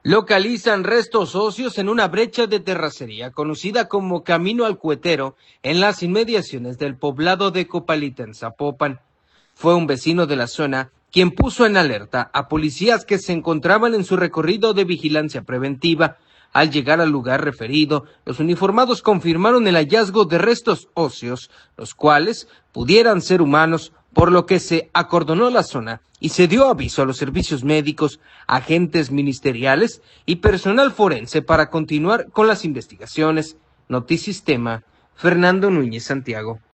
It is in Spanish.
Localizan restos óseos en una brecha de terracería conocida como Camino al Cuetero en las inmediaciones del poblado de Copalita en Zapopan. Fue un vecino de la zona quien puso en alerta a policías que se encontraban en su recorrido de vigilancia preventiva. Al llegar al lugar referido, los uniformados confirmaron el hallazgo de restos óseos, los cuales pudieran ser humanos, por lo que se acordonó la zona y se dio aviso a los servicios médicos, agentes ministeriales y personal forense para continuar con las investigaciones. Notisistema, Fernando Núñez Santiago.